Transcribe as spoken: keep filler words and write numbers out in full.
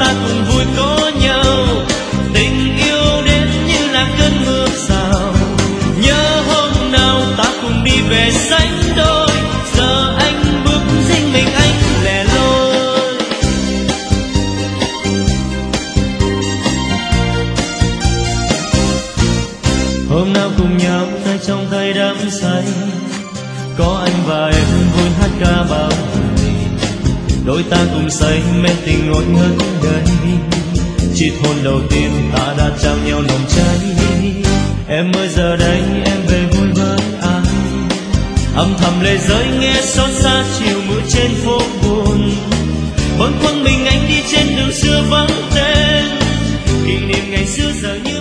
ta cùng vui có nhau. Tình yêu đến như là cơn mưa rào, nhớ hôm nào ta cùng đi về sánh đôi. Giờ anh bước riêng mình anh lẻ loi. Hôm nào cùng nhau tay trong tay đắm say, có anh và em vui hát ca bao ngày. Đôi ta cùng say men tình ngọt ngất ngây, chiếc hôn đầu tiên ta đã trao nhau nồng cháy. Em ơi giờ đây em về vui với ai, âm thầm lệ rơi nghe xót xa chiều mưa trên phố buồn. Bâng khuâng mình anh đi trên đường xưa vắng tên, kỷ niệm ngày xưa giờ như